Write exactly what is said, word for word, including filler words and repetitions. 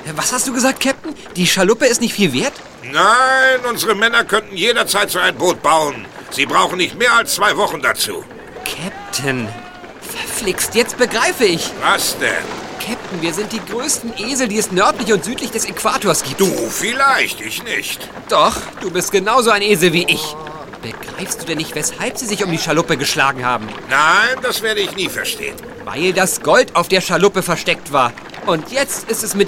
Was hast du gesagt, Captain? Die Schaluppe ist nicht viel wert? Nein, unsere Männer könnten jederzeit so ein Boot bauen. Sie brauchen nicht mehr als zwei Wochen dazu. Captain, verflixt, jetzt begreife ich. Was denn? Captain, wir sind die größten Esel, die es nördlich und südlich des Äquators gibt. Du vielleicht, ich nicht. Doch, du bist genauso ein Esel wie ich. Begreifst du denn nicht, weshalb sie sich um die Schaluppe geschlagen haben? Nein, das werde ich nie verstehen. Weil das Gold auf der Schaluppe versteckt war. Und jetzt ist es mit